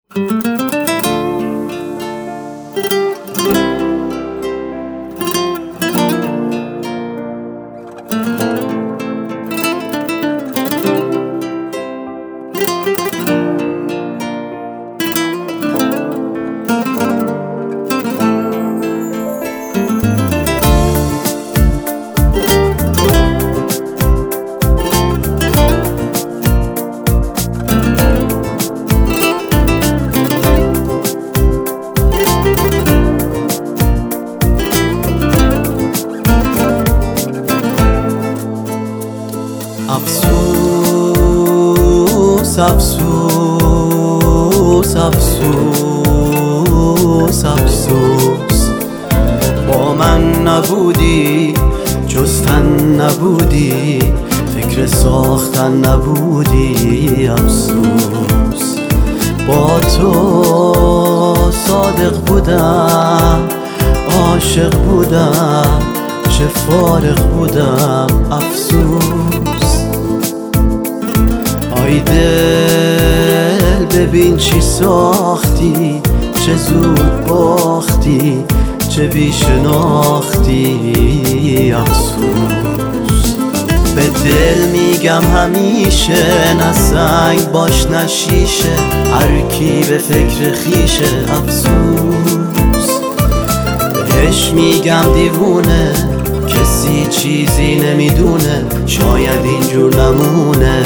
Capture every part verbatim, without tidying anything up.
افسوس افسوس افسوس افسوس با من نبودی، جز تن نبودی، فکر ساختن نبودی. افسوس با تو صادق بودم، عاشق بودم، چه فارغ بودم. افسوس آی دل ببین چی ساختی، چه زود باختی، چه بی شناختی. افسوس به دل میگم همیشه، نه سنگ باش نه شیشه، هر کی به فکر خیشه. افسوس بهش میگم دیوونه، کسی چیزی نمیدونه، شاید اینجور نمونه.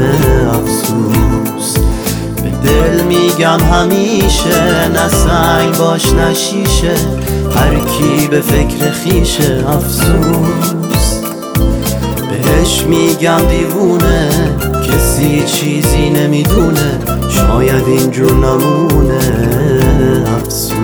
افسوس به دل میگم همیشه، نه سنگ باش نه شیشه، هر کی به فکر خیشه. افسوس بهش میگم دیوونه، کسی چیزی نمیدونه، شاید اینجور نمونه. افسوس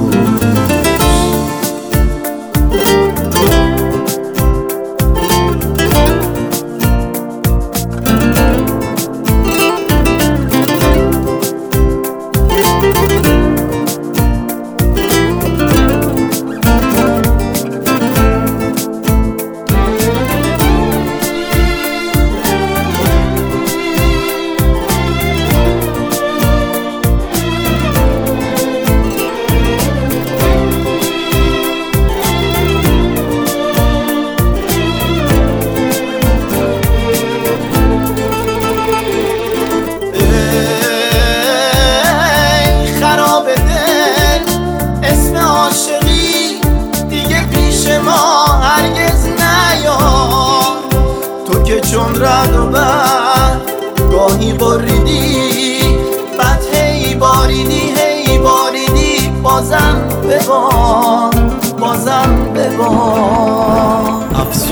چون رد و برق گاهی بریدی، بعد هی باریدی هی باریدی، بازم ببار بازم ببار.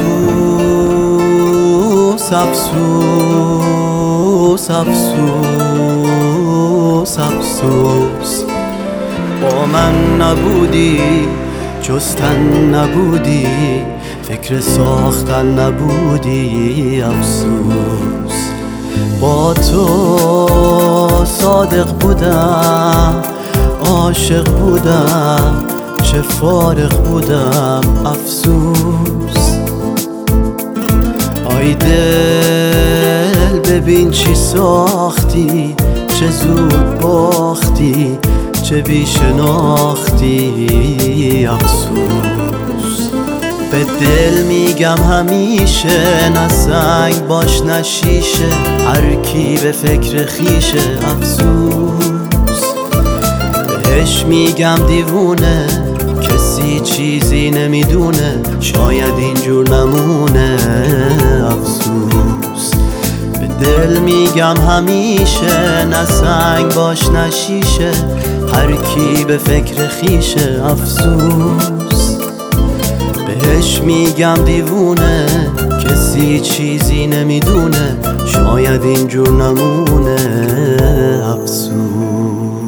افسوس افسوس افسوس افسوس با من نبودی، جز تن نبودی، فکر ساختن نبودی. افسوس با تو صادق بودم، عاشق بودم، چه فارغ بودم. افسوس آی دل ببین چی ساختی، چه زود باختی، چه بی شناختی. افسوس به دل میگم همیشه، نه سنگ باش نه شیشه، هر کی به فکر خیشه. افسوس بهش میگم دیوونه، کسی چیزی نمیدونه، شاید اینجور نمونه. افسوس به دل میگم همیشه، نه سنگ باش نه شیشه، هر کی به فکر خیشه. افسوس بهش میگم دیوونه، کسی چیزی نمیدونه، شاید اینجور نمونه. افسوس